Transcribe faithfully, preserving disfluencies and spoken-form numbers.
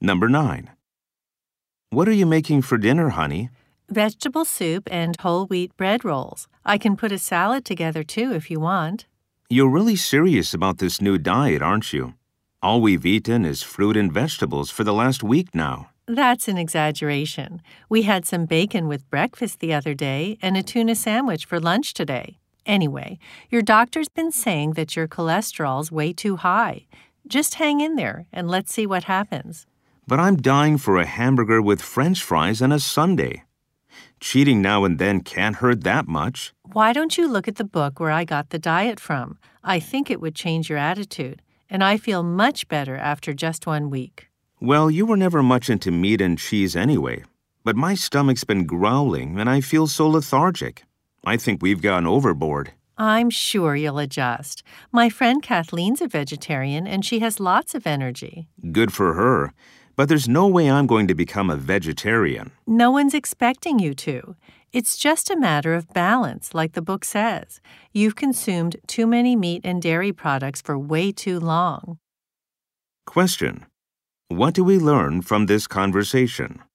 Number nine. What are you making for dinner, honey? Vegetable soup and whole wheat bread rolls. I can put a salad together too if you want. You're really serious about this new diet, aren't you? All we've eaten is fruit and vegetables for the last week now. That's an exaggeration. We had some bacon with breakfast the other day and a tuna sandwich for lunch today. Anyway, your doctor's been saying that your cholesterol's way too high. Just hang in there and let's see what happens. But I'm dying for a hamburger with French fries and a sundae. Cheating now and then can't hurt that much. Why don't you look at the book where I got the diet from? I think it would change your attitude, and I feel much better after just one week. Well, you were never much into meat and cheese anyway, but my stomach's been growling and I feel so lethargic. I think we've gone overboard. I'm sure you'll adjust. My friend Kathleen's a vegetarian and she has lots of energy. Good for her. But there's no way I'm going to become a vegetarian. No one's expecting you to. It's just a matter of balance, like the book says. You've consumed too many meat and dairy products for way too long. Question. What do we learn from this conversation?